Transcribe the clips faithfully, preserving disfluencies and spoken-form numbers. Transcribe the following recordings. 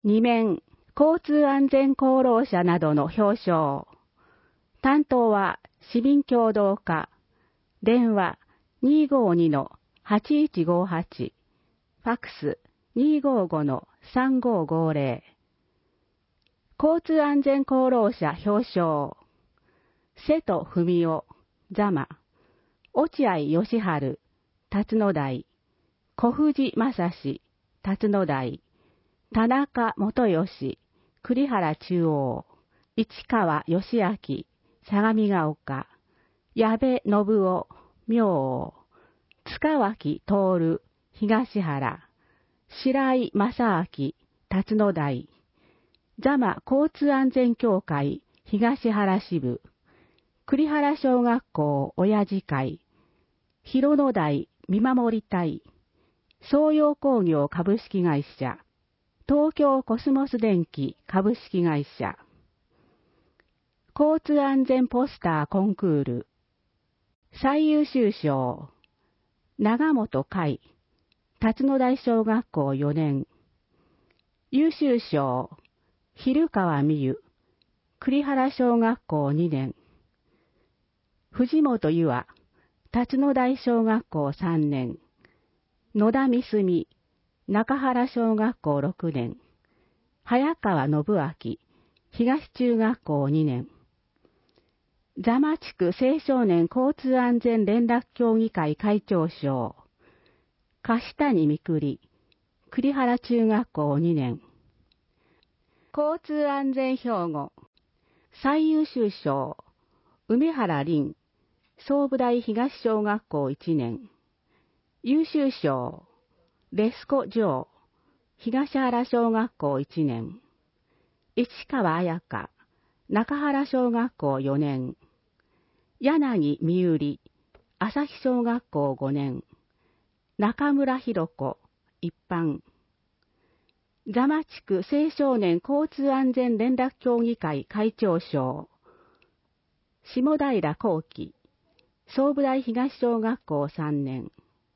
二面、交通安全功労者などの表彰。担当は市民協働課。電話 にーごーにのはちいちごーはち。ファックス にーごーごのさんごーごーぜろ。交通安全功労者表彰。瀬戸文夫、座間。落合義治、辰野台。小藤正史、辰野台。田中元義、栗原中央。市川義明、相模ヶ丘。矢部信夫、明王。塚脇徹、東原。白井正明、辰野台。座間交通安全協会、東原支部。栗原小学校親父会。広野台見守り隊。総陽工業株式会社。東京コスモス電機株式会社。交通安全ポスターコンクール。最優秀賞。長本海。辰野台小学校よねん。優秀賞。蛭川美優。栗原小学校にねん。藤本優愛。辰野台小学校さんねん。野田美澄。中原小学校ろくねん。早川信明。東中学校にねん。座間地区青少年交通安全連絡協議会会長賞。樫谷みくり。栗原中学校にねん。交通安全標語。最優秀賞。梅原凛。総武大東小学校いちねん。優秀賞。レスコ・ジョー。東原小学校いちねん。市川彩香。中原小学校よねん。柳美百合。朝日小学校ごねん。中村博子。一般。座間地区青少年交通安全連絡協議会会長賞。下平幸喜。総武大東小学校さんねん。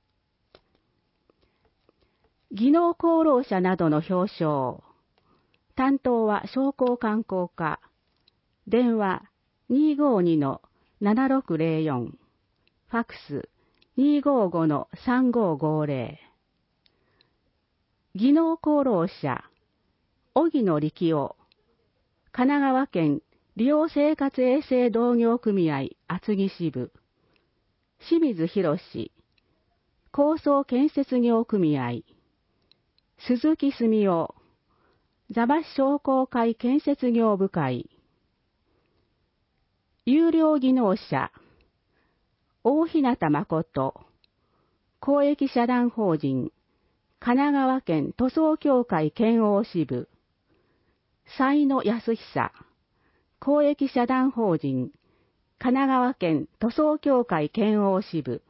技能功労者などの表彰。担当は商工観光課。電話 にーごーにのななろくぜろよん。ファックス にーごーごのさんごーごーぜろ。技能功労者。荻野力夫。神奈川県利用生活衛生同業組合厚木支部。清水博士。高層建設業組合。鈴木澄夫。座間市商工会建設業部会。有料技能者。大日向誠。公益社団法人。神奈川県塗装協会県央支部。才野康久。公益社団法人。神奈川県塗装協会県央支部。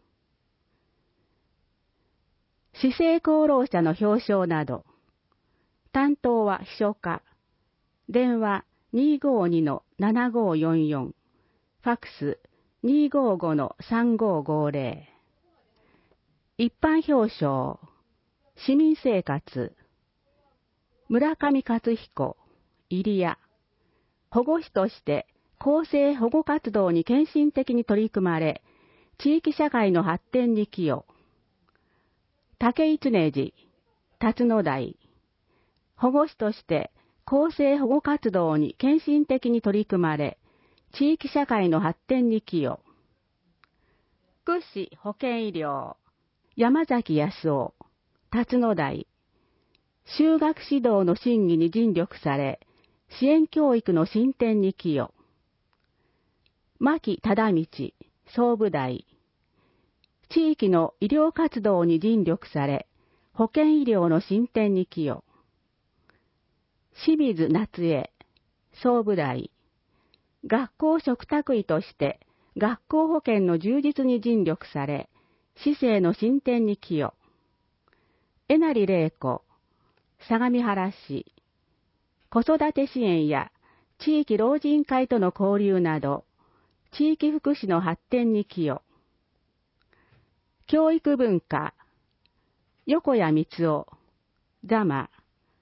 市政功労者の表彰など。担当は秘書課。電話 にーごーにのななごーよんよん。ファックス にーごーごのさんごーごーぜろ。一般表彰。市民生活。村上勝彦。入谷。保護司として公正保護活動に献身的に取り組まれ、地域社会の発展に寄与。竹井常次。辰野台。保護司として公正保護活動に献身的に取り組まれ、地域社会の発展に寄与。福祉保健医療。山崎康夫。辰野台。就学指導の審議に尽力され、支援教育の進展に寄与。牧忠道。総武大。地域の医療活動に尽力され、保健医療の進展に寄与。清水夏江。総武大。学校嘱託医として学校保健の充実に尽力され、市政の進展に寄与。えなり玲子。相模原市。子育て支援や地域老人会との交流など、地域福祉の発展に寄与。教育文化。横谷光夫。座間。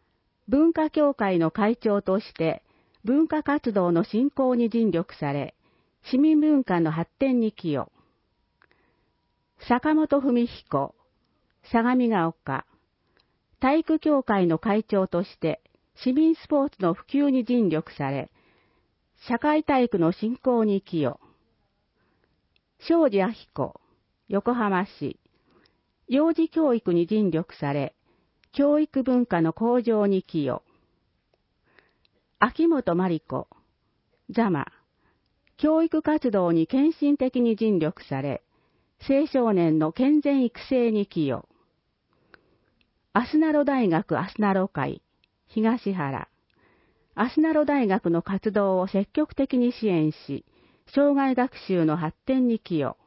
文化協会の会長として文化活動の振興に尽力され、市民文化の発展に寄与。坂本文彦、相模が丘、体育協会の会長として市民スポーツの普及に尽力され、社会体育の振興に寄与。庄司明子、横浜市、幼児教育に尽力され、教育文化の向上に寄与。秋元真理子、座間、教育活動に献身的に尽力され、青少年の健全育成に寄与。アスナロ大学アスナロ会、東原、アスナロ大学の活動を積極的に支援し、障害学習の発展に寄与。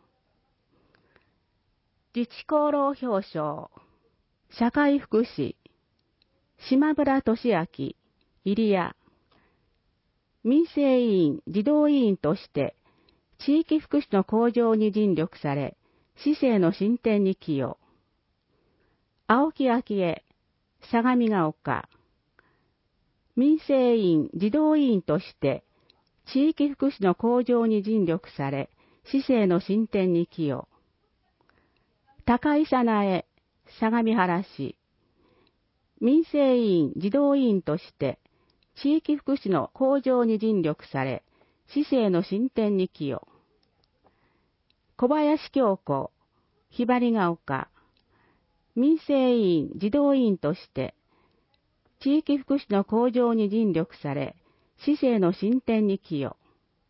自治功労表彰、社会福祉、島村俊明、入谷、民生委員、児童委員として、地域福祉の向上に尽力され、市政の進展に寄与。青木昭恵、相模が丘、民生委員、児童委員として、地域福祉の向上に尽力され、市政の進展に寄与。高井早苗、相模原市、民生委員、児童委員として、地域福祉の向上に尽力され、市政の進展に寄与。小林京子、ひばりが丘、民生委員、児童委員として、地域福祉の向上に尽力され、市政の進展に寄与。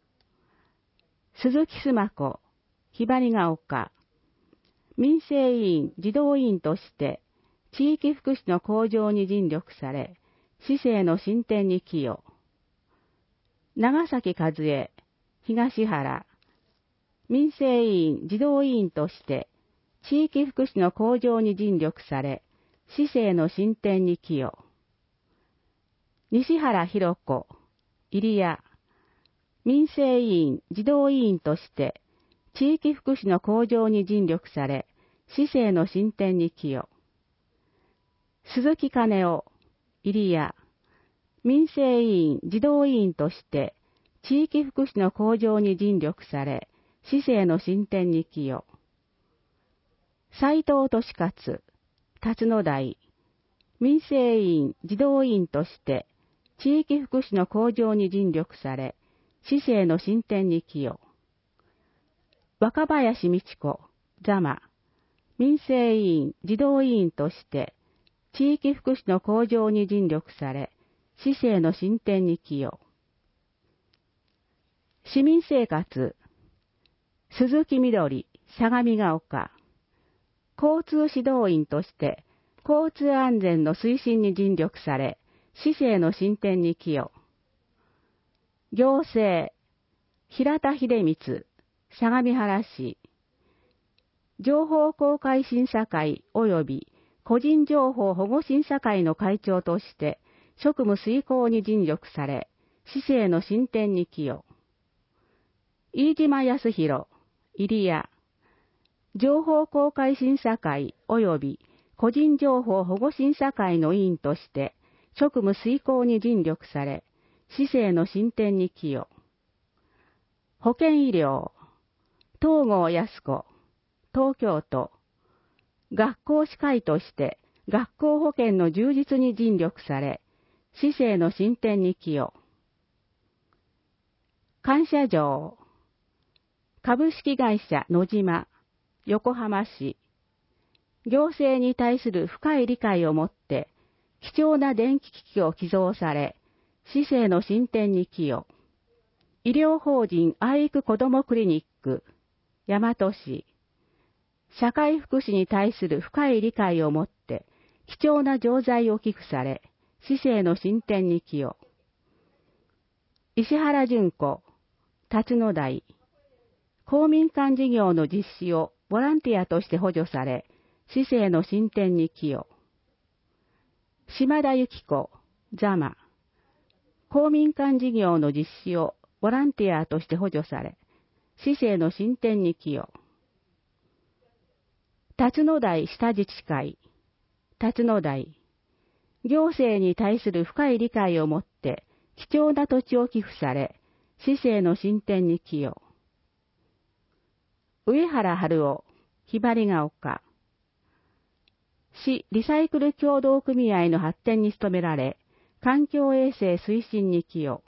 鈴木須磨子、ひばりが丘、民生委員、児童委員として、地域福祉の向上に尽力され、市政の進展に寄与。長崎和恵、東原、民生委員、児童委員として、地域福祉の向上に尽力され、市政の進展に寄与。西原弘子、入谷、民生委員、児童委員として、地域福祉の向上に尽力され、市政の進展に寄与。鈴木兼夫、入谷、民生委員、児童委員として、地域福祉の向上に尽力され、市政の進展に寄与。斉藤俊勝、辰野台、民生委員、児童委員として、地域福祉の向上に尽力され、市政の進展に寄与。若林美智子、座間、民生委員、児童委員として、地域福祉の向上に尽力され、市政の進展に寄与。市民生活、鈴木みどり、相模が丘、交通指導員として、交通安全の推進に尽力され、市政の進展に寄与。行政、平田秀光、相模原市、情報公開審査会及び個人情報保護審査会の会長として、職務遂行に尽力され、市政の進展に寄与。飯島康弘、入谷、情報公開審査会及び個人情報保護審査会の委員として、職務遂行に尽力され、市政の進展に寄与。保健医療、東郷康子、東京都、学校歯科医として学校保健の充実に尽力され、市政の進展に寄与。感謝状、株式会社野島、横浜市、行政に対する深い理解をもって、貴重な電気機器を寄贈され、市政の進展に寄与。医療法人愛育子どもクリニック、大和市、社会福祉に対する深い理解をもって、貴重な錠剤を寄付され、市政の進展に寄与。石原淳子、辰野台、公民館事業の実施をボランティアとして補助され、市政の進展に寄与。島田由紀子、座間、公民館事業の実施をボランティアとして補助され、市政の進展に寄与。辰野台下自治会、辰野台、 行政に対する深い理解を持って貴重な土地を寄付され、市政の進展に寄与。上原春夫、ひばりが丘。市リサイクル協同組合の発展に努められ、環境衛生推進に寄与。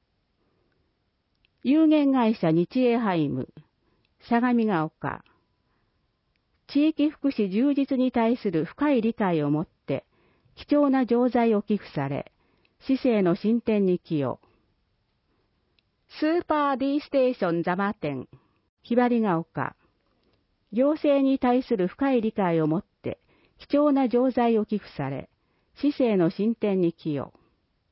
有限会社日英ハイム、相模が丘。地域福祉充実に対する深い理解を持って、貴重な錠剤を寄付され、市政の進展に寄与。スーパー D ステーション座間店、ひばりが丘。行政に対する深い理解を持って、貴重な錠剤を寄付され、市政の進展に寄与。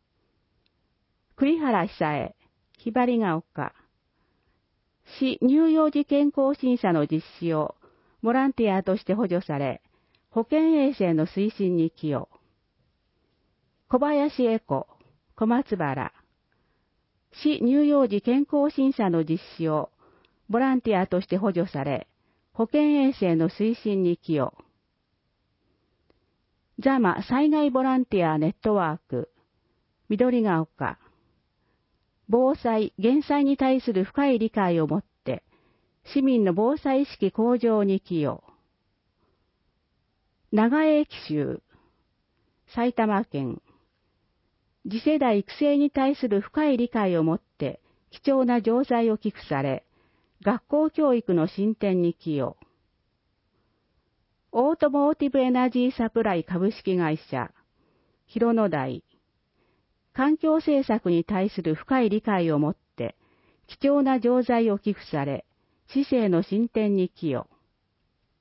栗原久恵、ひばりが丘。市乳幼児健康審査の実施をボランティアとして補助され、保健衛生の推進に寄与。小林恵子、小松原。市乳幼児健康審査の実施をボランティアとして補助され、保健衛生の推進に寄与。座間災害ボランティアネットワーク、緑が丘。防災・減災に対する深い理解を持って、市民の防災意識向上に寄与。長江紀州、埼玉県。次世代育成に対する深い理解を持って、貴重な錠剤を寄付され、学校教育の進展に寄与。オートモーティブエナジーサプライ株式会社、広野台。環境政策に対する深い理解を持って、貴重な錠剤を寄付され、市政の進展に寄与。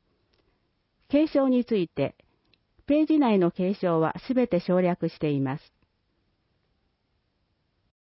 継承について、ページ内の継承はすべて省略しています。